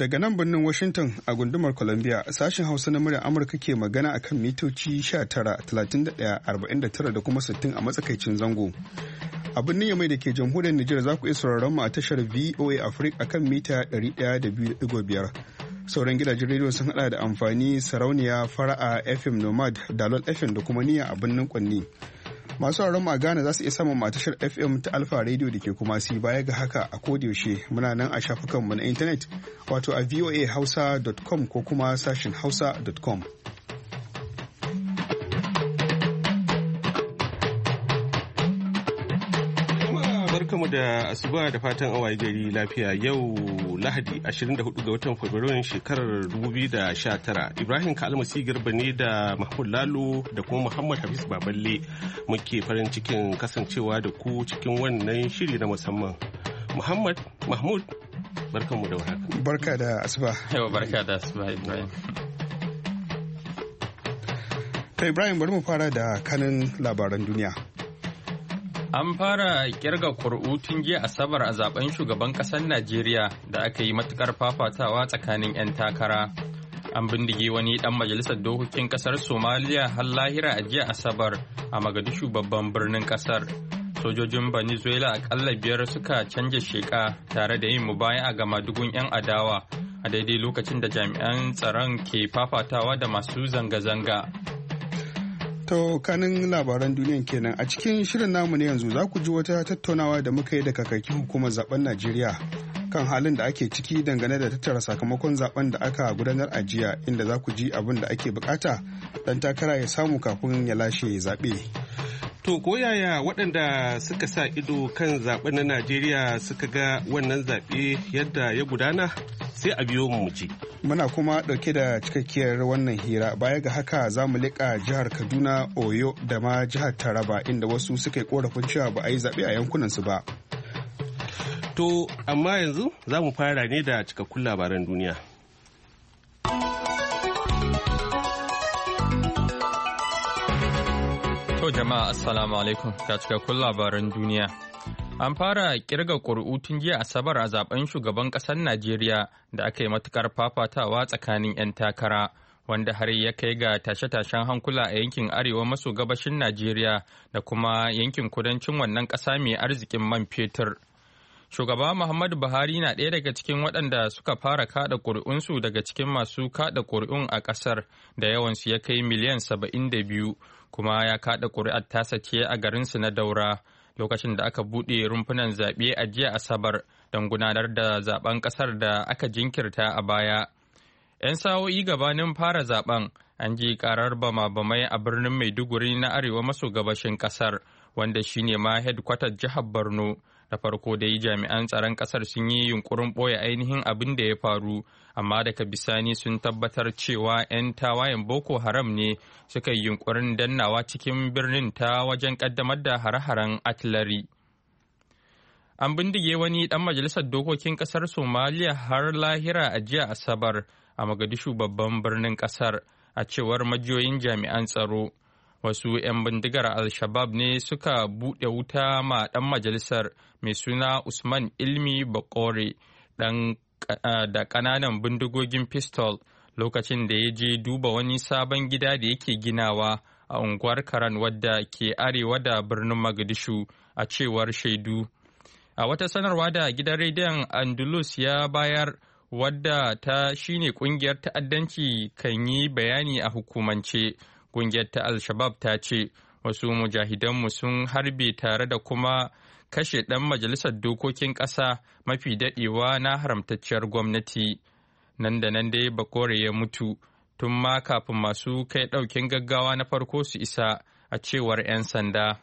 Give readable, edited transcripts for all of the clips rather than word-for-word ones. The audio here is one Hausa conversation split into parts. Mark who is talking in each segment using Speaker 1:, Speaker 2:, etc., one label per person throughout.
Speaker 1: Daga nan birnin Washington a gundumar Columbia, sashen Hausa na muryar Amurka ke magana akan mitoci 19, 31, 49 da kuma 60 a matsakaicin zango. A birnin Yamai da ke jamhuriyar Nijar za ku iya sauraron mu a tashar VOA Africa akan mita 102.5. Sauran gidajen rediyo sun hada da amfani, sarauniya, fara'a, FM Nomad, Dalol FM da kuma niyya a birnin Kwanni. Masu sauraron a Ghana za su iya samun matashar FM ta Alfa Radio da ke kuma si baya ga haka a yaushe muna nan a shafukanmu na intanet wato a voahausa.com ko kuma sashin hausa.com.
Speaker 2: Barkamu da asuba da fatan awaye gari lafiya yau Lahadi 24 ga watan Fabrairun shekarar 2019. Ibrahim Kalmasi Garba ne da Mahmud Lalo da kuma Muhammad Hafiz Baballe muke farin cikin kasancewa da ku cikin wannan shiri na musamman. Mahmud, barkanmu da warhaka.
Speaker 1: Barka da asuba.
Speaker 3: Yau barka da asuba Ibrahim.
Speaker 1: Ta Ibrahim bari mu fara da kanin labaran duniya.
Speaker 3: An fara kirga kuri'u tun jiya Asabar a zaben shugaban ƙasar Najeriya da aka yi matukar fafatawa tsakanin 'yan takara. An bindige wani ɗan majalisar dokokin ƙasar Somaliya har lahira a jiya Asabar a Mogadishu babban birnin ƙasar. Sojojin Venezuela akalla 5 suka canja sheƙa tare da yin mubaya'a ga madugun 'yan adawa a daidai lokacin da jami'an tsaron ke fafatawa da masu zanga-zanga.
Speaker 1: To kanin labaran duniyan kenan a cikin shirin namu ne yanzu za ku ji wata tattaunawa da muka yi da kakakin hukumar zaben Najeriya kan halin da ake ciki dangane da tattara sakamakon zaben da aka gudanar a jiya inda za ku ji abin da ake bukata dan takara ya samu kafin ya lashe zaɓe.
Speaker 2: To ko yaya waɗanda suka sa ido kan zaben na Najeriya suka ga wannan zaɓe yadda ya gudana sai a biyo mu ji.
Speaker 1: Muna kuma ɗauke da cikakkiyar wannan hira baya ga haka za mu leƙa jihar Kaduna, Oyo da ma jihar Taraba inda wasu suka yi ƙorafin cewa ba a yi zaɓe a yankunansu ba.
Speaker 2: To amma yanzu za mu fara ne da cikakkun labaran duniya.
Speaker 3: To jama'a assalamu alaikum ga cikakkun labaran duniya. An fara kirga ƙuri'u tun jiya Asabar a zaben shugaban ƙasar Najeriya da aka yi matukar fafatawa tsakanin 'yan takara, wanda har ya kai ga tashe-tashen hankula a yankin arewa maso gabashin Najeriya da kuma yankin kudancin wannan ƙasa mai arzikin man fetur. Shugaba Muhammadu Buhari na ɗaya daga cikin waɗanda suka fara kaɗa ƙuri'unsu daga cikin masu kaɗa ƙuri'un a ƙasar da yawansu ya kai miliyan 72, kuma ya kaɗa ƙuri'ar tasa ce a garinsu na Daura. Lokacin da aka buɗe rumfunan zaɓe a jiya Asabar don gudanar da zaben ƙasar da aka jinkirta a baya. 'Yan sa'o'i gabanin fara zaben an ji ƙarar bama-bamai a birnin Maiduguri na arewa maso gabashin ƙasar, wanda shine ma hedkwatar jihar Borno. Da farko dai jami'an tsaron ƙasar sun yi yunkurin ɓoye ainihin abin da ya faru, amma daga bisani sun tabbatar cewa 'yan tawayen Boko Haram ne suka yi yunkurin dannawa cikin birnin ta wajen ƙaddamar da hare-haren artillery. An bindige wani ɗan majalisar dokokin ƙasar Somaliya har lahira a jiya Asabar a Mogadishu babban birnin ƙasar, a cewar majiyoyin jami'an tsaro. Wasu 'yan bindigar Al-Shabab ne suka buɗe wuta ma ɗan majalisar mai suna Usman Ilmi Bakore da ƙananan bindigogin pistol lokacin da ya je duba wani sabon gida da yake ginawa a unguwar Karan wadda ke arewa da birnin Mogadishu, a cewar shaidu. A wata sanarwa da gidan rediyon Andalus ya bayar, wadda ta shine ƙungiyar ta'addanci kan yi bayani a hukumance. Ƙungiyar ta Al-Shabab ta ce wasu mujahidanmu sun harbe tare da kuma kashe ɗan majalisar dokokin ƙasa mafi daɗewa na haramtacciyar gwamnati. Nan da nan dai Bakore ya mutu tun ma kafin masu kai ɗaukin gaggawa na farko su isa, a cewar 'yan sanda.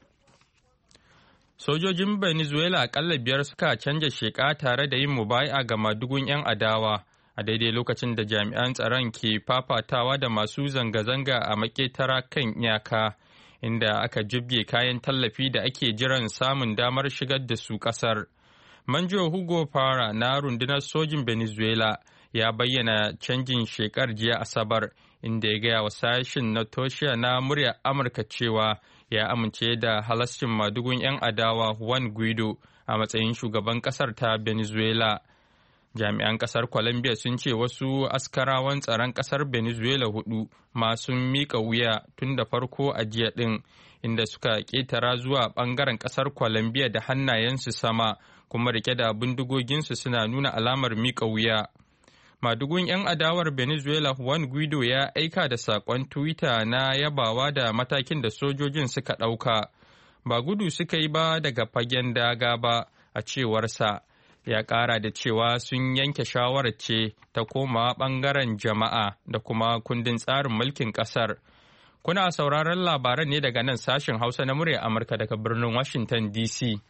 Speaker 3: Sojojin Venezuela akalla 5 suka canja sheƙa tare da yin mubaya'a ga madugun 'yan adawa a daidai lokacin da jami'an tsaron ke fafatawa da masu zanga-zanga a maketara kan iyaka, inda aka jibge kayan tallafi da ake jiran samun damar shigar da su ƙasar. Manjo Hugo Fara na rundunar sojin Venezuela ya bayyana canjin shekar jiya Asabar, inda ya gaya wa sashin na Toshiya na muryar Amurka cewa ya amince da halascin madugun 'yan adawa Juan Guaido a matsayin shugaban ƙasar ta Venezuela. Jami'an kasar Colombia sun ce wasu askarawan tsaron kasar Venezuela 4 ma sun mika wuya tun da farko a jiya din, inda suka ketara zuwa bangaren kasar Colombia da hannayensu sama kuma rike da bindigoginsu suna nuna alamar mika wuya. Madugun 'yan adawar Venezuela Juan Guaido ya aika da saƙon Twitter na yabawa da matakin da sojojin suka ɗauka. Ba gudu suka yi ba daga fagen daga ba, a cewarsa. Ya ƙara da cewa sun yanke shawarar ce ta koma ɓangaren jama'a da kuma kundin tsarin mulkin ƙasar. Kuna sauraron labaran ne daga nan sashen Hausa na murya Amurka daga birnin Washington DC.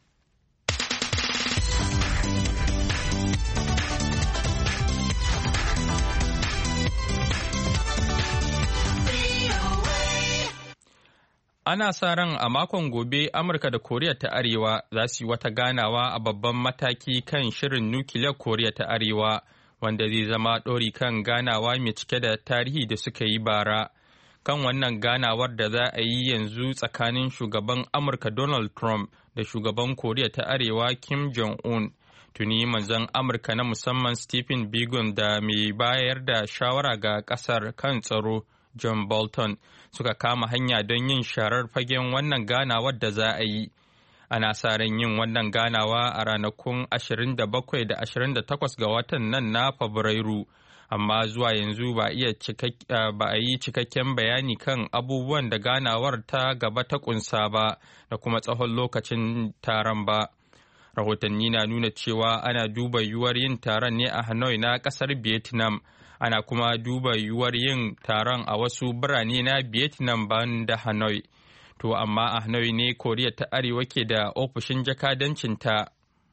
Speaker 3: Ana sa ran a makon gobe Amurka da Koriya ta Arewa za su yi wata ganawa a babban mataki kan shirin nukiliyar Koriya ta Arewa, wanda zai zama ɗori kan ganawa mai cike da tarihi da suka yi bara. Kan wannan ganawar da za a yi yanzu tsakanin shugaban Amurka Donald Trump da shugaban Koriya ta Arewa Kim Jong-un. Tuni manzon Amurka na musamman Stephen Biegun da mai bayar da shawara ga ƙasar kan tsaro John Bolton suka kama hanya don yin sharar fagen wannan ganawar da za a yi. Ana sa ran yin wannan ganawa a ranakun 27 da 28 ga watan nan na Fabrairu, amma zuwa yanzu ba a yi cikakken bayani kan abubuwan da ganawar ta gaba ta kunsa ba da kuma tsawon lokacin taron ba. Rahotanni na nuna cewa ana duba yiwuwar yin taron ne a Hanoi na ƙasar Vietnam. Ana kuma duba yiwuwar yin taron a wasu birane na Vietnam ban da Hanoi. To amma a Hanoi ne Koriya ta Arewa ke da ofishin jakadancinta.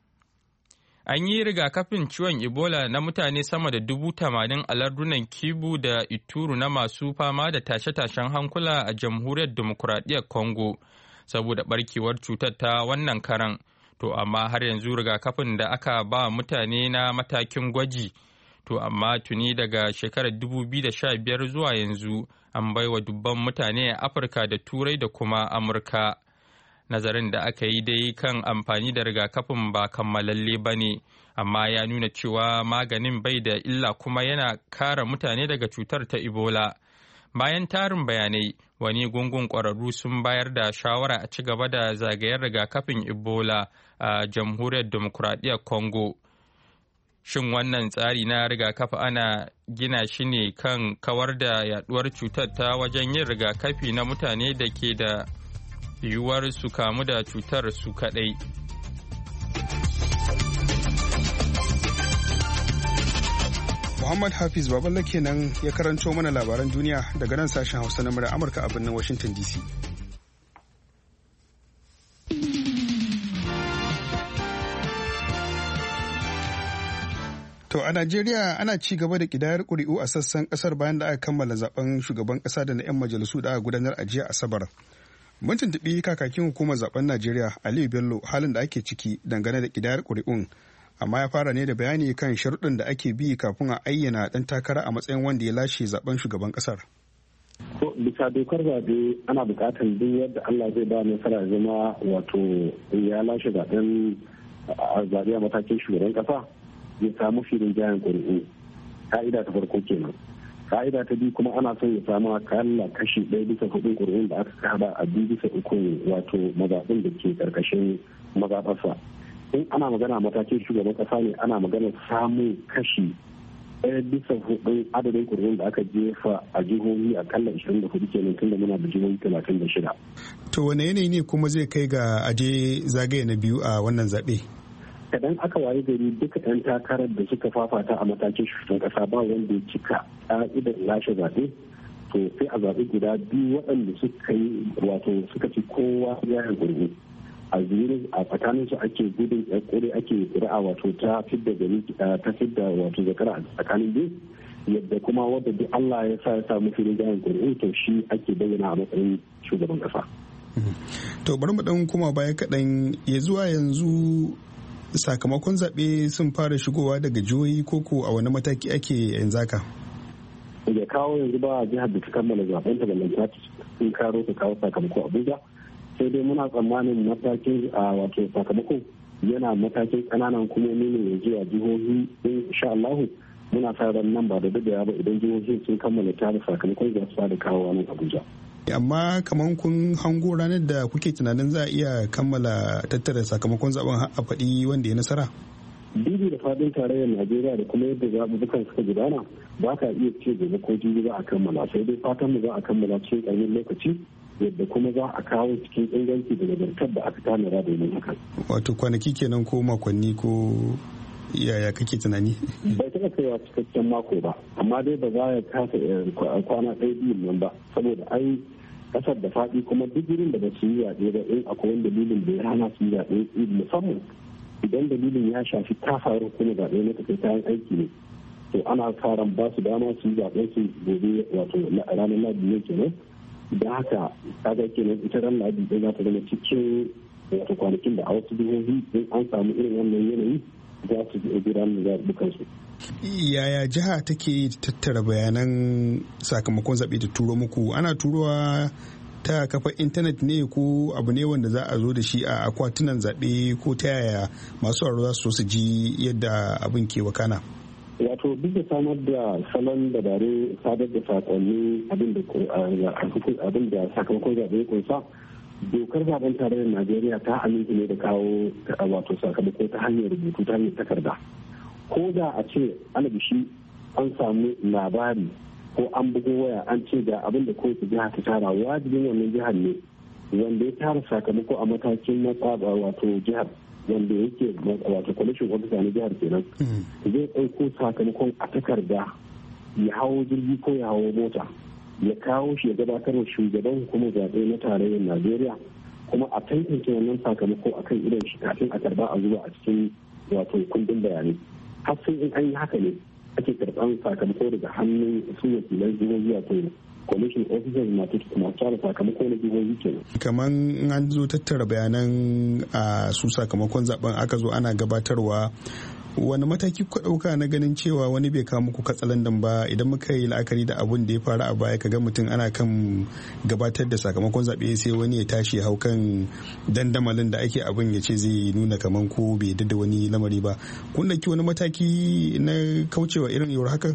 Speaker 3: An yi rigakafin ciwon Ebola na mutane sama da 80,000 a lardunan Kivu da Ituru na masu fama da tashe-tashen hankula a Jamhuriyar Dimokuraɗiyyar Congo saboda barkewar cutar ta wannan karan. To amma har yanzu rigakafin da aka ba mutane na matakin gwaji. To amma tuni daga shekarar 2015 zuwa yanzu an baiwa dubban mutane a Afirka da Turai da kuma Amurka. Nazarin da aka yi dai kan amfani da rigakafin ba kammalalle ba ne, amma ya nuna cewa maganin bai da illa kuma yana kare mutane daga cutar ta Ebola. Bayan tarin bayanai, wani gungun ƙwararru sun bayar da shawara a ci gaba da zagayen rigakafin Ebola a Jamhuriyar Dimokuraɗiyyar Congo. Shin wannan tsari na rigakafi ana gina shi ne kan kawar da yaduwar cutar ta wajen yin rigakafi na mutane da ke da yiwuwar su kamu da cutar su kadai.
Speaker 1: Muhammad Hafiz Baballa kenan ya karanto mana labaran duniya daga nan sashen Hausa na murar Amurka a birnin Washington DC. To a Najeriya ana ci gaba da kidayar ƙuri'u a sassan ƙasar bayan da aka kammala zaben shugaban ƙasa da na 'yan majalisu da aka gudanar a jiya Asabar. Mun tuntuɓi kakakin hukumar zaben Najeriya Aliyu Bello halin da ake ciki dangane da kidayar ƙuri'un, amma ya fara ne da bayani kan sharuɗin da ake bi kafin a ayyana ɗan takara a matsayin wanda ya lashe zaben shugaban ƙasar.
Speaker 4: Bisa dokar zaɓe ana buƙatar duk yadda Allah zai ba nasara zama wato ya lashe zaɓen zaɓe a matakin shugaban ƙasa. Ya samu filin jayen ƙuri'u, ka'ida ta farko kenan. Ka'ida ta biyu kuma ana son ya samu akalla kashi 1/4 ƙuri'un da aka haɗa a 2/3 wato mazaɓin da ke ƙarƙashin mazaɓarsa. In ana magana matakin shugaban ƙasa ne ana magana samun kashi 1/4 adadin ƙuri'un da aka jefa a jihohi akalla 24 kenan tunda muna da jihohi 36.
Speaker 1: To wane yanayi ne kuma zai kai ga aje zagaye na biyu a wannan zaɓe?
Speaker 4: Kadan aka waye gari duka 'yan takarar da suka fafata a matakin shugaban kasa ba wanda ya cika ƙa'idar lashe zaɓe, to sai a zaɓi guda biyu waɗanda suka yi wato suka ci kowa ya gurgu a zuri a tsakanin su ake gudun ƙure ake ƙuri'a wato ta fidda gari ta fidda wato zakara a tsakanin biyu yadda kuma wadda duk Allah ya sa ya samu filin jayin ƙuri'u to shi ake bayyana a matsayin shugaban kasa.
Speaker 1: To bari mu ɗan kuma baya kaɗan ya zuwa yanzu sakamakon zaɓe sun fara shigowa daga jihohi koko a wani mataki ake yanzu haka?
Speaker 4: Da kawo yanzu ba a jihar da ta kammala zaben ta balanta sun karo ta kawo sakamako Abuja sai dai muna tsammanin matakin wato sakamakon yana matakin ƙananan hukumomi ne zuwa jihohi insha Allah. Muna sa ran nan ba da daɗewa ba idan jihohi sun kammala tara sakamakon za su fara kawo nan Abuja.
Speaker 1: Amma kamar kun hango ranar da kuke tunanin za a iya kammala tattara sakamakon zaben a faɗi wanda ya nasara?
Speaker 4: Bibi da fadin tarayyar Najeriya da kuma yadda zaɓuɓɓukan suka gudana ba ka iya ce gobe ko jibi za a kammala, sai dai fatan mu za a kammala cikin ƙaramin lokaci yadda kuma za a kawo cikin inganci da nagartar da aka tanada domin hakan.
Speaker 1: Wato kwanaki kenan ko makonni ko yaya kake tunani?
Speaker 4: Bai taɓa kaiwa cikakken mako ba, amma dai ba za ya kasa kwana ɗaya biyun nan ba, saboda ai kasar da faɗi kuma duk wurin da ba su yi yaɗe ba in akwai wani dalilin da ya hana su yi yaɗe musamman idan dalilin ya shafi ta faru kuma zaɓe na tafi kayan aiki ne, to ana karan ba su dama su yi zaɓen su gobe wato ranar Lahadi ne kenan. Da haka kaga kenan ita ran Lahadi ɗin za ta zama cikin wato kwanakin da a wasu jihohi in an samu irin wannan yanayi za su gudanar da zaɓuɓɓukan su.
Speaker 1: Yaya jiha take tattara bayanan sakamakon zaɓe da turo muku? Ana turowa ta kafa intanet ne ko abu ne wanda za a zo da shi a akwatunan zaɓe, ko ta yaya masu sauraro za su so su ji yadda abin ke wakana?
Speaker 4: Wato duk da samar da salon dabarun sadar da sakonni abin da sakamakon zaɓe ya kunsa, dokar zaben tarayyar Najeriya ta aminta ne da kawo wato sakamako ta hanyar rubutu ta hanyar takarda. Ko da a ce alabishi an samu labari ko an bugo waya an ce da abin da kowace jiha ta tara, wajibin wannan jihar ne wanda ya tara sakamako a matakin na tsaba wato jihar wanda yake wato commission officer na jihar kenan zai ɗauko sakamakon a takarda ya hawo jirgi ko ya hawo mota ya kawo shi ya gabatar da shugaban hukumar zaɓe na tarayyar Najeriya, kuma a tantance wannan sakamako akan irin shi kafin a karba a zuwa a cikin wato kundin bayanai. Har sai in an yi haka ne ake karɓar sakamako daga hannun su wakilan jihohi wato commission officers masu tsara sakamako na jihohi kenan.
Speaker 1: Kamar an zo tattara bayanan a su sakamakon zaben aka zo ana gabatarwa, wani mataki ku ɗauka na ganin cewa wani bai kawo muku katsalandan ba? Idan muka yi la'akari da abun da ya faru a baya, kaga mutum ana kan gabatar da sakamakon zaɓe sai wani ya tashi hau kan dandamalin da ake abin ya ce zai nuna kaman ko bai da wani lamari ba. Kun ɗauki wani mataki na kaucewa irin yiwuwar hakan?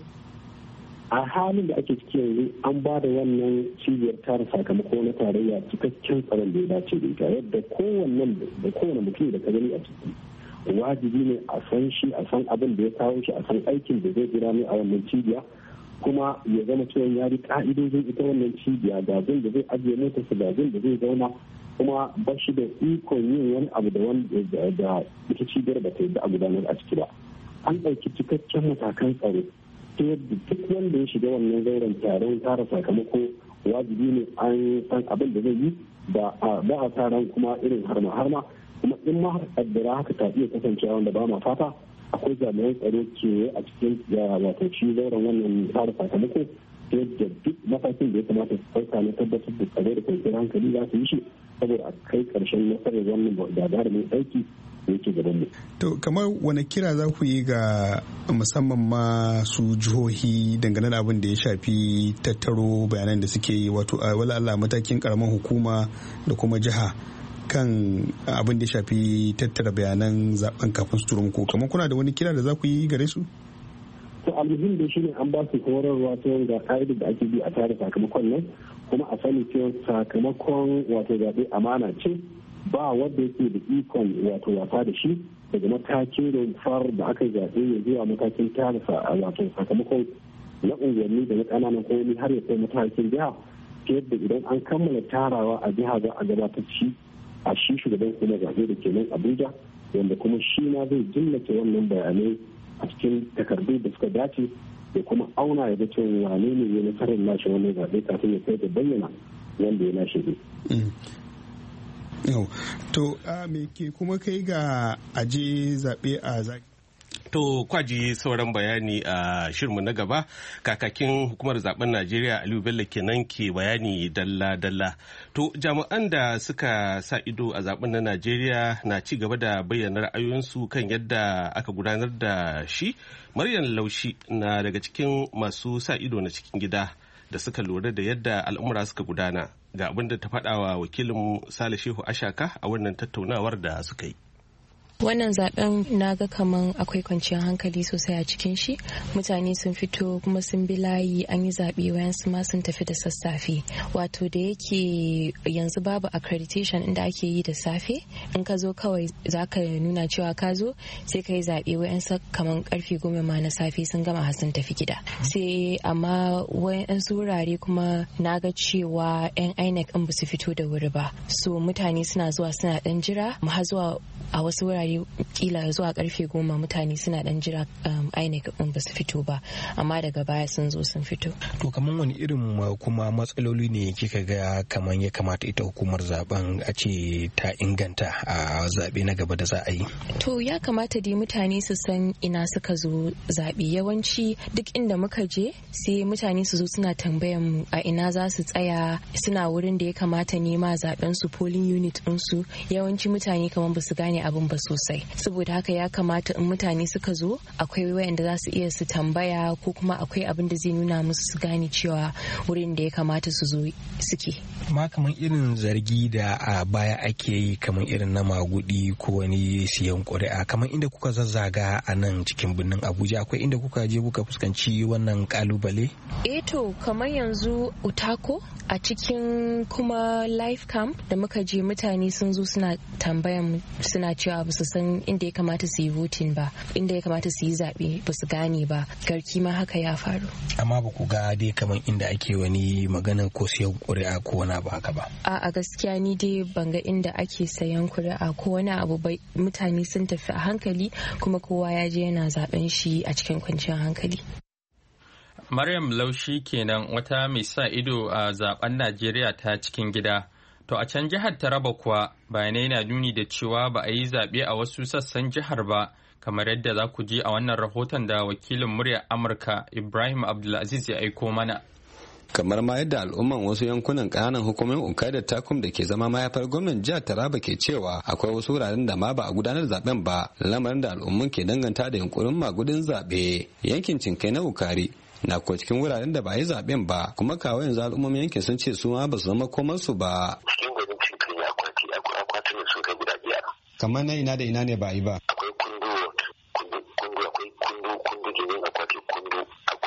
Speaker 4: A halin da ake ciki yanzu an ba da wannan cibiyar tara sakamako na tarayya cikakken tsaron da ya dace da ita, yadda kowane mutum da ka gani a ciki wajibi ne a san shi, a san abin da ya kawo shi, a san aikin da zai jira ne a wannan cibiya, kuma ya zama cewa ya bi ka'idojin ita wannan cibiya, gazin da zai ajiye motarsa, gazin da zai zauna, kuma ba shi da ikon yin wani abu da ita cibiyar ba ta yi da a gudanar a ciki ba. An ɗauki cikakken matakan tsaro ta yadda duk wanda ya shiga wannan zauren taron tara sakamako wajibi ne an san abin da zai yi, ba a taron kuma irin harma kuma in ma kaddara haka ta iya kasancewa wanda ba ma fata, akwai jami'an tsaro ke a cikin wato shi zauren wannan tara sakamako ta yadda duk matakin da ya kamata su sauka na tabbatar da tsaro da kwanciyar hankali za su yi shi saboda a kai karshen nasarar wannan gagarumin aiki da yake gaban mu.
Speaker 1: To kamar wani kira za ku yi ga musamman ma su jihohi dangane da abin da ya shafi tattaro bayanan da suke yi, wato a wala Allah matakin karamar hukuma da kuma jiha kan abin da ya shafi tattara bayanan zaben kafin su turo muku, kamar kuna da wani kira da za ku yi gare su?
Speaker 4: To almuhim da shi ne an ba su horarwa ta ga ka'idar da ake bi a tare sakamakon nan, kuma a sani cewa sakamakon wato zaɓe amana ce, ba wanda yake da ikon wato wasa da shi daga matakin rumfar da aka zaɓe ya zuwa matakin tara wato sakamakon na unguwanni da na ƙananan komi har ya kai matakin jiha, ta yadda idan an kammala tarawa a jiha za a gabatar shi a shi shugaban kuma zaɓe da ke nan Abuja, wanda kuma shi ma zai jillace wannan bayanai a cikin takardu da suka dace da kuma auna ya ga cewa wane ne ya nasarar lashe wannan zaɓe kafin ya kai da bayyana wanda ya lashe ne.
Speaker 1: To me ke kuma kai ga aje zaɓe a zaki?
Speaker 2: To kwaji sauran bayani a shirinmu na gaba. Kakakin hukumar zaben Najeriya Aliyu Bello kenan ke bayani dalla-dalla. To jami'an da suka sa ido a zaben na Najeriya na ci gaba da bayyana ra'ayoyinsu kan yadda aka gudanar da shi. Maryam Laushi na daga cikin masu sa ido na cikin gida da suka lura da yadda al'umura suka gudana. ga abin da ta faɗa wa wakilin Sale Shehu Ashaka a wannan tattaunawar da suka yi.
Speaker 5: Wannan zaben naga kaman akwai kwanciyar hankali sosai a cikin shi, mutane sun fito kuma sun bi layi, an yi zaɓe, wayansu ma sun tafi da sassafe. Wato da yake yanzu babu accreditation inda ake yi da safe, in ka zo kawai za ka nuna cewa ka zo sai ka yi zaɓe, wayansu kaman karfe 10 ma na safe sun gama sun tafi gida. Sai amma wayansu wurare kuma naga cewa 'yan INEC in ba su fito da wuri ba, so mutane suna zuwa suna dan jira, har zuwa a wasu wurare kila zuwa karfe 10 mutane suna dan jira INEC din ba su fito ba, amma daga baya sun zo sun fito.
Speaker 6: To kaman wani irin kuma matsaloli ne kika ga kaman ya kamata ita hukumar zaben a ce ta inganta a zabe na gaba da za a yi?
Speaker 5: To ya kamata dai mutane su san ina suka zo zabe. Yawanci duk inda muka je sai mutane su zo suna tambayan a ina za su tsaya, suna wurin da ya kamata ne ma zaben su, polling unit din su. Yawanci mutane kaman ba su gane abin ba sosai, saboda haka ya kamata in mutane suka zo akwai wayanda za su iya su tambaya, ko kuma akwai abin da zai nuna musu su gane cewa wurin da ya kamata su zo suke.
Speaker 6: Ma kamar irin zargi da a baya ake yi kamar irin na magudi ko wani siyan ƙuri'a, kamar inda kuka zazzaga a nan cikin birnin Abuja, akwai inda kuka je kuka fuskanci wannan kalubale?
Speaker 5: To kamar yanzu Utako a cikin kuma life camp da muka je, mutane sun zo suna tambayan, suna cewa ba su san inda ya kamata su yi voting ba, inda ya kamata su yi zaɓe ba su gane ba. Garki ma haka ya faru. Amma
Speaker 6: ba ku ga dai kamar inda ake wani maganar ko siyan ƙuri'a ko wani abu haka ba?
Speaker 5: A gaskiya ni dai ban ga inda ake sayan ƙuri'a ko wani abu ba. Mutane sun tafi a hankali kuma kowa ya je yana zaben shi a cikin kwanciyar hankali.
Speaker 3: Maryam Laushi kenan, wata mai sa ido a zaben Najeriya ta cikin gida. To a can jihar Taraba kuwa bayanai na nuni da cewa ba a yi zaɓe a wasu sassan jihar ba, kamar yadda za ku ji a wannan rahoton da wakilin muryar Amurka Ibrahim Abdulaziz ya aiko mana.
Speaker 7: Kamar ma yadda al'umman wasu yankunan ƙananan hukumomin Ukai da Takum da ke zama mayafar gwamnan jihar Taraba ke cewa akwai wasu wuraren da ma ba a gudanar zaben ba, lamarin da al'ummun ke danganta da yunkurin magudin zaɓe. Yankin Cinkai na Ukari na ko cikin wuraren da ba a yi zaben ba, kuma kawo yanzu al'ummomin yankin sun ce su ma ba su zama komarsu ba.
Speaker 8: Cikin gwanin Cinkai akwai sun kai guda 5.
Speaker 7: Kamar na ina da ina ne ba a yi ba?
Speaker 8: Akwai kundu, akwai kundu ginin akwati kundu,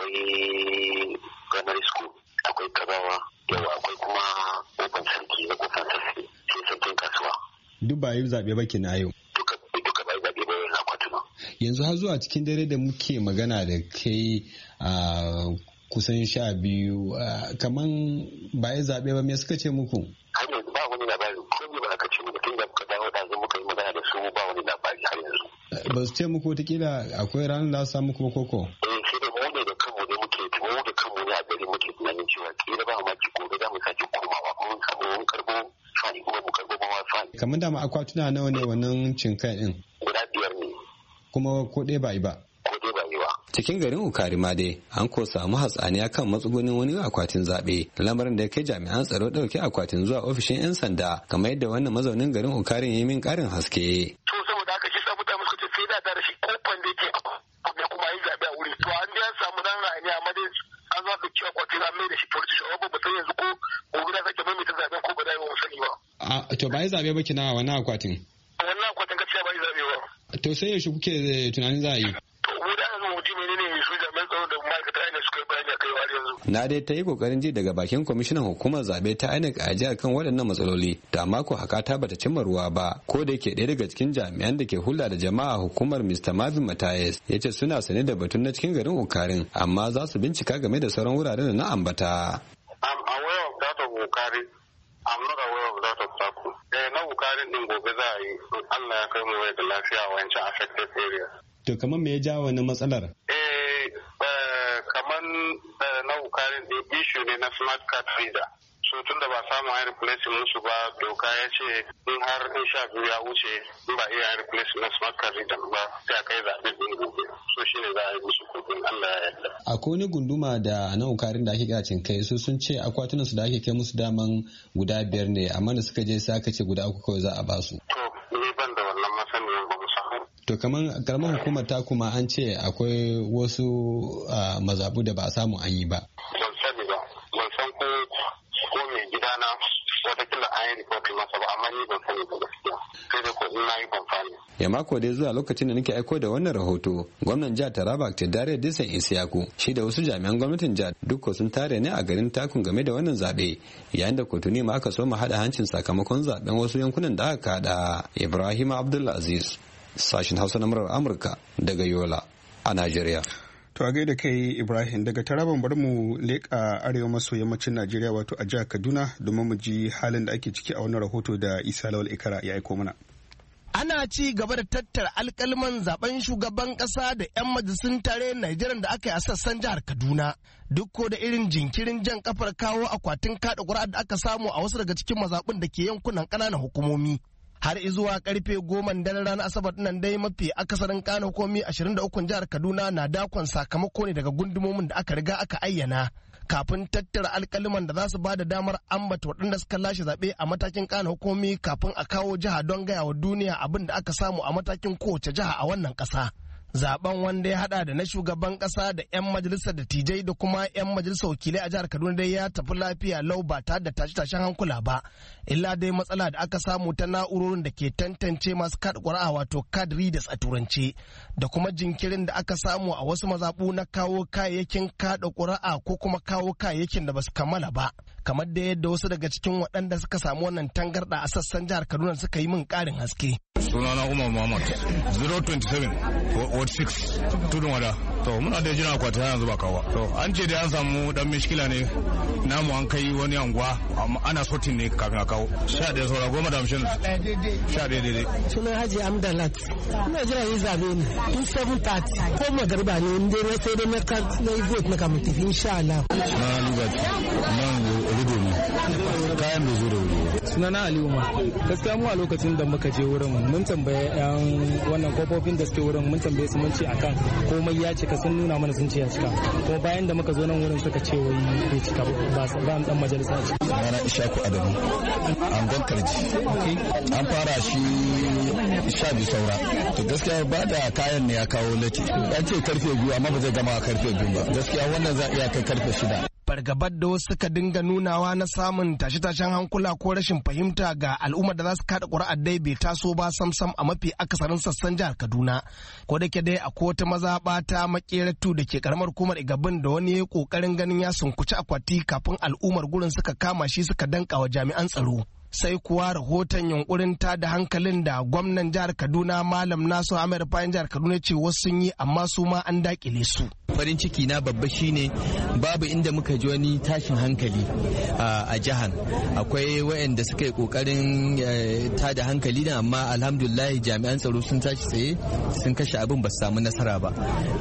Speaker 8: akwai primary school, akwai kabawa, yawa akwai kuma kofar sarki na kofar sarki, sai sarkin kasuwa.
Speaker 7: Duk ba a yi zaɓe ba ke na yau?
Speaker 8: Duka ba yi zaɓe ba yin akwatuna.
Speaker 7: Yanzu har zuwa cikin dare da muke magana da kai a kusan 12, kaman ba yi zaɓe ba, me suka ce muku?
Speaker 8: Har yanzu ba wani labari, ko ne ba aka ce mu tun da muka dawo da muka yi magana da su, ba wani labari har yanzu.
Speaker 7: Ba su ce muku wataƙila akwai ranar da su samu kuma koko?
Speaker 8: Sai da mu ne da kanmu ne muke a gari muke tunanin cewa kila ba ma ki gobe za mu sake komawa, mun samu mun karbo fani kuma mu karbo ma fani.
Speaker 7: Kamar da ma akwatuna nawa ne wannan Cinkai din?
Speaker 8: Guda 5 ne.
Speaker 7: Kuma ko ɗaya ba yi ba? Cikin garin Ukari ma dai an ko samu hatsaniya kan matsugunin wani akwatin zaɓe, lamarin da ya kai jami'an tsaro ɗauke akwatin zuwa ofishin 'yan sanda, kamar yadda wannan mazaunin garin Ukari ya yi min ƙarin haske.
Speaker 8: To saboda haka shi samu mutane suka ce sai da tare shi kofan da yake abu kuma yi zaɓe a wuri. To an ya samu nan ra'ayi amma dai an za su ci akwatin an mai da shi police shawar ba sai yanzu ko gida sake mai ta zaɓen ko ba da yi wa sani ba.
Speaker 7: To ba yi zaɓe ba kina wannan akwatin?
Speaker 8: Wannan akwatin gaskiya ba yi zaɓe ba.
Speaker 7: To sai yaushe kuke tunanin za a yi? Na dai ta yi kokarin ji daga bakin kwamishinan hukumar zabe ta INEC a jihar kan waɗannan matsaloli, da mako haka ta bata cimma ruwa ba, ko da yake ɗaya daga cikin jami'an da ke hulɗa da jama'a hukumar Mr. Marvin Matayes ya ce suna sane da batun na cikin garin Ukarin, amma za su bincika game da sauran wuraren da na ambata.
Speaker 8: I'm aware of that of Ukari. I'm not aware of that of Taku. Na Ukarin din gobe za a yi, Allah ya kai mu da lafiya a wancan affected area.
Speaker 7: To kamar me ya jawo wannan matsalar?
Speaker 8: Kamar na Ukarin din issue ne na smart card reader. So tun da ba samu a replace musu ba, doka ya ce in har in 12 ya wuce in ba iya replace na smart card reader ba sai a kai zaɓe din gobe. So shine za a yi musu kudin Allah ya yarda.
Speaker 7: Akwai wani gunduma da na Ukarin da ake kira Cinkai, su sun ce akwatunan su da ake kai musu daman guda 5 ne, amma da suka je sai aka ce guda 3 kawai za a ba su.
Speaker 8: To ni ban da wannan masaniyan ba mu samu.
Speaker 7: To kamar karamar hukumar ta kuma an ce akwai wasu mazabu da ba a samu an yi ba.
Speaker 8: Ban sani ba, ban san ko mai gidana ba amma ni ban sani ba gaskiya sai da ko na yi confirm.
Speaker 7: Ya mako dai zuwa lokacin da nake aiko da wannan rahoto gwamnan jihar Taraba Dare Disan Isiyaku shi da wasu jami'an gwamnatin jihar duk sun tare ne a garin Takun game da wannan zabe yayin da kotuni ma aka so mu hada hancin sakamakon zaben wasu yankunan da aka kada. Ibrahim Abdulaziz sashin Hausa na murar Amurka daga Yola a Najeriya.
Speaker 1: To a gaida kai Ibrahim daga Taraban bari mu leƙa arewa maso yammacin Najeriya wato a jihar Kaduna domin mu ji halin da ake ciki a wannan rahoto da Isa Lawal Ikara ya aiko mana.
Speaker 9: Ana ci gaba da tattara alkalman zaben shugaban kasa da 'yan majalisun tare Najeriya da aka yi a sassan jihar Kaduna. Duk ko da irin jinkirin jan kafar kawo akwatin kada ƙuri'a da aka samu a wasu daga cikin mazaɓun da ke yankunan ƙananan hukumomi. Har izuwa karfe 10 daren ranar Asabar nan dai mafi akasarin ƙananan hukumomi 23 jihar Kaduna na dakon sakamako ne daga gundumomin da aka riga aka ayyana. Kafin tattara alkaliman da za su ba da damar ambata waɗanda suka lashe zaɓe a matakin ƙana hukumi kafin a kawo jiha don gaya wa duniya abin da aka samu a matakin kowace jiha a wannan ƙasa. Zaben wanda ya hada da na shugaban kasa da 'yan majalisar dattijai da kuma 'yan majalisar wakilai a jihar Kaduna dai ya tafi lafiya lau ba tare da tashe-tashen hankula ba. Illa dai matsala da aka samu ta na'urorin da ke tantance masu kada ƙuri'a wato card readers a turance da kuma jinkirin da aka samu a wasu mazaɓu na kawo kayayyakin kada ƙuri'a ko kuma kawo kayayyakin da basu kammala ba. Kamar da yadda wasu daga cikin waɗanda suka samu wannan tangarɗa a sassan jihar Kaduna suka yi min ƙarin haske.
Speaker 10: Sunana Umar Muhammad 027 Ward 6 Tudun Wada. To muna da jira akwati yanzu ba kawo. To an ce dai an samu dan mishkila ne namu an kai wani anguwa ana sotin ne kafin a kawo. 11 saura 10 11 daidai.
Speaker 11: Sunan Haji Amdalat. Ina jira yi zabe ne. In 7:30 ko magariba ne in dai sai dai na yi vote na kamun tafi insha Allah.
Speaker 10: Sunana Lugati. Nan Rudo ne. Kayan bai zo da wuri.
Speaker 12: Sunana Ali Umar. Gaskiya mu a lokacin da muka je wurin mun tambaye yan wannan kofofin da suke wurin mun tambaye su mun ce akan komai ya cika sun nuna mana sun ce ya cika kuma bayan da muka zo nan wurin suka ce wai bai cika ba mu dan majalisa ce.
Speaker 10: Sunana Ishaku Adamu. Angon Karji. An fara shi 12 saura. To gaskiya ba da kayan ne ya kawo lati. Ya ce karfe 2 amma ba zai gama karfe 2 ba. Gaskiya wannan za iya kai karfe 6.
Speaker 9: Fargabar da wasu suka dinga nunawa na samun tashe-tashen hankula ko rashin fahimta ga al'ummar da za su kada ƙuri'ar dai bai taso ba samsam a mafi akasarin sassan jihar Kaduna. Ko da ke dai akwai wata mazaɓa ta makeratu da ke karamar hukumar Igabin da wani ya ƙoƙarin ganin ya sunkuci akwati kafin al'ummar gurin suka kama shi suka danka wa jami'an tsaro. Sai kuwa rahoton yunkurin ta da hankalin da gwamnan jihar Kaduna Malam Nasu Ahmed Fayin jihar Kaduna ce wasu sun yi amma su ma an dakile su.
Speaker 13: Farin ciki na babba shine babu inda muka ji wani tashin hankali a jihar. Akwai waɗanda suka yi kokarin ta da hankali da amma alhamdulillah jami'an tsaro sun tashi tsaye sun kashe abin ba su samu nasara ba.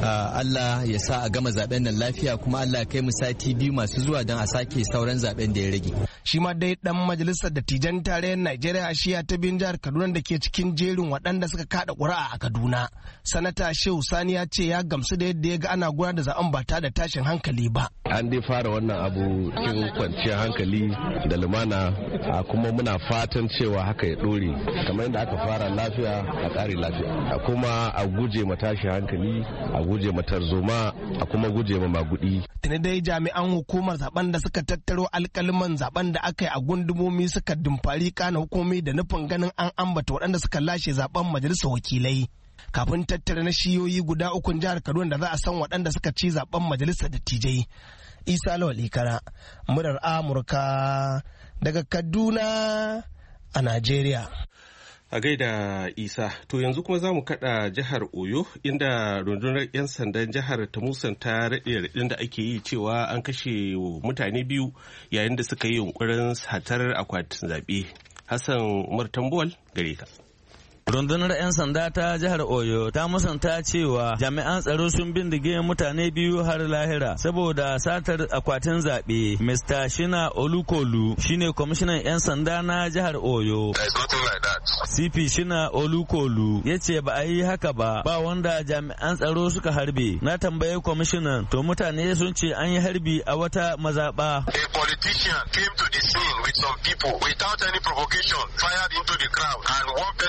Speaker 13: Allah ya sa a gama zaben nan lafiya kuma Allah ya kai mu sati 2 masu zuwa don a sake sauran zaben da ya rage.
Speaker 9: Shi ma dai dan majalisar dattijan tarayyar Najeriya shiya ta bin jihar Kaduna da ke cikin jerin waɗanda suka kada ƙuri'a a Kaduna. Sanata Shehu Sani ya ce ya gamsu da yadda ya ga ana gudanar da zaben ba ta da tashin hankali ba.
Speaker 14: An dai fara wannan abu cikin kwanciyar hankali da lumana kuma muna fatan cewa haka ya ɗore kamar yadda aka fara lafiya a ƙare lafiya kuma a guje ma tashin hankali a guje ma tarzoma a kuma guje ma magudi.
Speaker 9: Tuni dai jami'an hukumar zaben da suka tattaro alƙaliman zaben da aka yi a gundumomi suka dumfari kana hukumi da nufin ganin an ambata waɗanda suka lashe zaben majalisar wakilai. Kafin tattara na shiyoyi guda 3 jihar Kaduna da za a san waɗanda suka ci zaben majalisar dattijai. Isa Lawal Ikara, murar Amurka daga Kaduna a Najeriya.
Speaker 2: A gaida Isa, to yanzu kuma za mu kaɗa jihar Oyo inda rundunar 'yan sandan jihar ta musanta raɗe-raɗin da ake yi cewa an kashe mutane 2 yayin da suka yi yunkurin satar akwatin zaɓe. Hassan Umar Tambuwal gare ka.
Speaker 15: Rundunar 'yan sanda ta jihar Oyo ta musanta cewa jami'an tsaro sun bindige mutane 2 har lahira saboda satar akwatin zaɓe. Mr. Shina Olukolu shine kwamishinan 'yan sanda na jihar Oyo. CP Shina Olukolu ya ce ba a yi haka ba wanda jami'an tsaro suka harbe. Na tambaye kwamishinan to mutane sun ce an yi harbi a wata mazaɓa.
Speaker 16: A politician came to the scene with some people without any provocation, fired into the crowd and one person was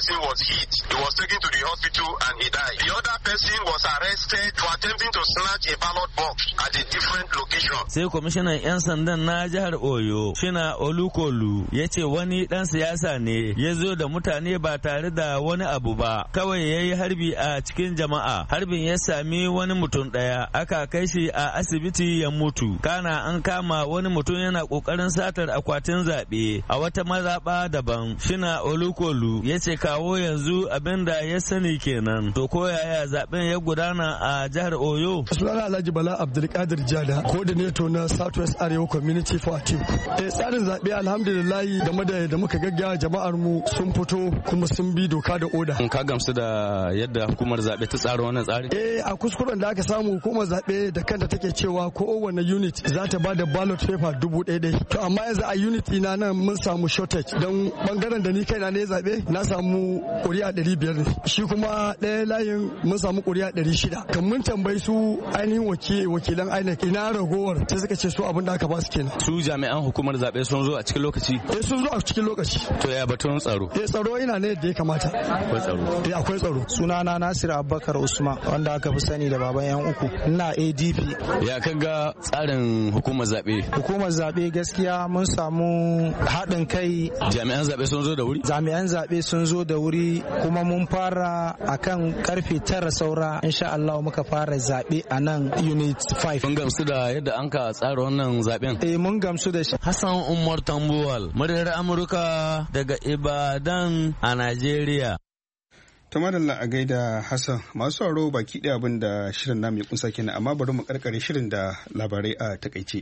Speaker 8: heat. He was taken to the hospital and he died. The other person was arrested for attempting to snatch a ballot box at a different location.
Speaker 15: Sai kwamishinan 'yan sandan na jihar Oyo, Shina Olukolu, ya ce wani dan siyasa ne ya zo da mutane ba tare da wani abu ba, kawai ya yi harbi a cikin jama'a. Harbin ya sami wani mutum ɗaya, aka kai shi a asibiti ya mutu. Kana an kama wani mutum yana kokarin satar akwatin zaɓe a wata mazaɓa daban. Shina Olukolu ya ce kawo yanzu abin da ya sani kenan. To ko yaya zaben ya gudana a jihar Oyo?
Speaker 16: Sunana Alhaji Bala Abdulkadir Jada, coordinator na Southwest Arewa Community for Atiku. Tsarin zaɓe alhamdulillah da muka gaggawa jama'ar mu sun fito kuma sun bi doka da oda.
Speaker 15: Ka gamsu da yadda hukumar zaɓe ta tsara wannan tsari?
Speaker 16: A kuskuren da aka samu hukumar zaɓe da kanta take cewa kowane unit za ta ba da ballot paper 1,000. To amma yanzu a unit ina nan mun samu shortage don bangaren da ni kaina ne zaɓe na samu ƙuri'a 500 ne. Shi kuma ɗaya layin mun samu ƙuri'a 600. Kan mun tambayi su ainihin wakilan INEC ina ragowar sai suka ce su abin da aka ba su kenan.
Speaker 15: Su jami'an hukumar zaɓe sun zo a cikin lokaci?
Speaker 16: Sun zo a cikin lokaci.
Speaker 15: To ya batun tsaro?
Speaker 16: Tsaro yana ne da ya kamata.
Speaker 15: Akwai tsaro?
Speaker 16: Akwai tsaro.
Speaker 17: Sunana Nasir Abubakar Usman wanda aka fi sani da baban yan uku. Ina ADP.
Speaker 15: Ya kaga tsarin hukumar zaɓe?
Speaker 17: Hukumar zaɓe gaskiya mun samu haɗin kai.
Speaker 15: Jami'an zaɓe sun zo da wuri?
Speaker 17: Jami'an zaɓe sun zo da wuri kuma mun fara akan karfe 9 saura insha Allah muka fara zaɓe a nan unit 5.
Speaker 15: Mun gamsu da yadda an ka tsara wannan zaɓen?
Speaker 17: Mun gamsu da shi.
Speaker 15: Hassan Umar Tambuwal, muryar Amurka daga Ibadan a Najeriya.
Speaker 1: Ta madalla a gaida Hassan, masu sauraro baki ɗaya abin da shirin namu ya kunsa kenan, amma bari mu karkare shirin da labarai a takaice.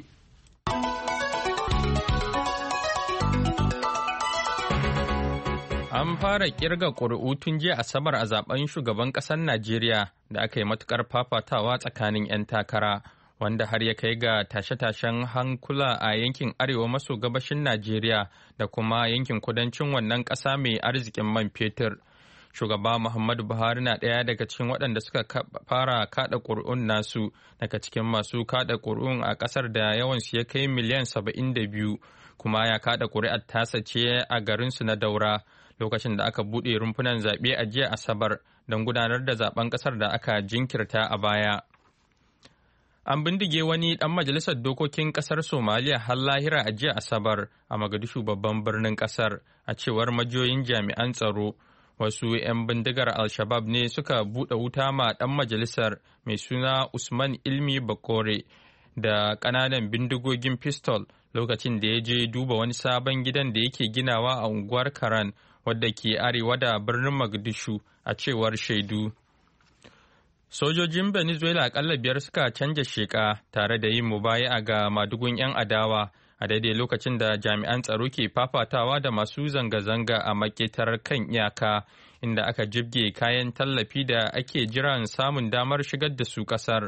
Speaker 3: An fara kirga ƙuri'u tun jiya Asabar a zaben shugaban ƙasar Najeriya da aka yi matukar fafatawa tsakanin 'yan takara, wanda har ya kai ga tashe-tashen hankula a yankin arewa maso gabashin Najeriya da kuma yankin kudancin wannan ƙasa mai arzikin man fetur. Shugaba Muhammadu Buhari na ɗaya daga cikin waɗanda suka fara kaɗa ƙuri'un nasu daga cikin masu kaɗa ƙuri'un a ƙasar da yawansu ya kai miliyan 72, kuma ya kaɗa ƙuri'ar tasa ce a garinsu na Daura lokacin da aka buɗe rumfunan zaɓe a jiya Asabar don gudanar da zaben ƙasar da aka jinkirta a baya. An bindige wani ɗan majalisar dokokin ƙasar Somaliya har lahira a jiya Asabar a Mogadishu babban birnin ƙasar, a cewar majiyoyin jami'an tsaro. Wasu 'yan bindigar Al-Shabab ne suka buɗe wuta ma ɗan majalisar mai suna Usman Ilmi Bakore da ƙananan bindigogin pistol lokacin da ya je duba wani sabon gidan da yake ginawa a unguwar Karan wadda ke arewa da birnin Mogadishu, a cewar shaidu. Sojojin Venezuela akalla 5 suka canja sheka tare da yin mubaya'a ga madugun 'yan adawa a daidai lokacin da jami'an tsaro ke fafatawa da masu zanga-zanga a maketar kan iyaka, inda aka jibge kayan tallafi da ake jiran samun damar shigar da su kasar.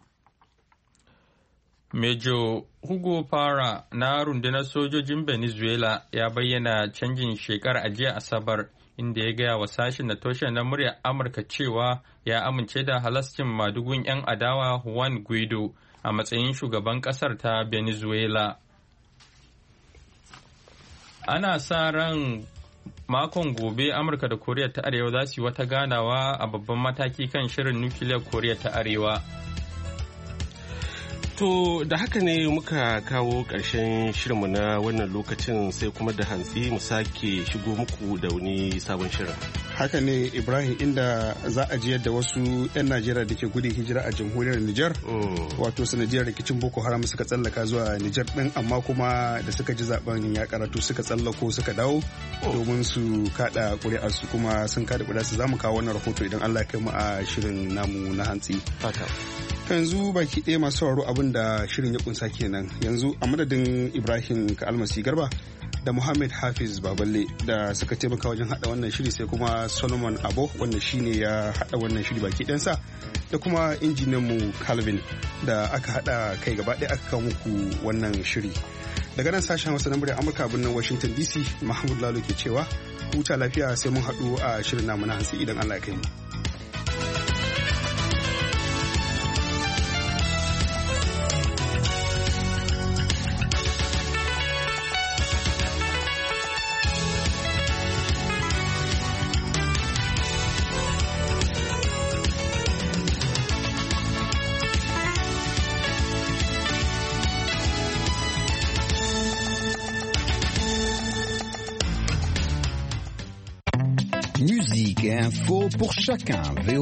Speaker 3: Major Hugo Parra na rundunar sojojin Venezuela ya bayyana canjin shekar a jiya Asabar, inda ya gaya wa sashen na toshe na muryar Amurka cewa ya amince da halascin madugun 'yan adawa Juan Guaido a matsayin shugaban kasar ta Venezuela. Ana sa ran makon gobe Amurka da Koriya ta Arewa za su yi wata ganawa a babban mataki kan shirin nukiliyar Koriya ta Arewa.
Speaker 2: To da haka ne muka kawo ƙarshen shirinmu na wannan lokacin, sai kuma da hantsi mu sake shigo muku da wani sabon shirin.
Speaker 1: Haka ne Ibrahim, inda za a ji yadda wasu 'yan Najeriya da ke gudun hijira a jamhuriyar Nijar wato sanadiyar rikicin Boko Haram suka tsallaka zuwa Nijar din, amma kuma da suka ji zaben ya karatu suka tsallako suka dawo domin su kada ƙuri'arsu, kuma sun kada ƙuri'arsu. Za mu kawo wannan rahoto idan Allah ya kai mu a shirin namu na hantsi. Yanzu baki ɗaya masu sauraro abin da shirin ya kunsa kenan. Yanzu a madadin Ibrahim Ka'almasi Garba da Muhammad Hafiz Baballe da suka taimaka wajen hada wannan shiri, sai kuma Solomon Abo wanda shine ya hada wannan shiri baki ɗansa, da kuma injiniyanmu Calvin da aka hada kai gaba ɗaya aka kawo muku wannan shiri. Daga nan sashen Hausa na muryar Amurka birnin Washington DC, Mahmud Lalo ke cewa huta lafiya, sai mun haɗu a shirin namu na hantsi idan Allah ya kai mu.
Speaker 18: pour chacun.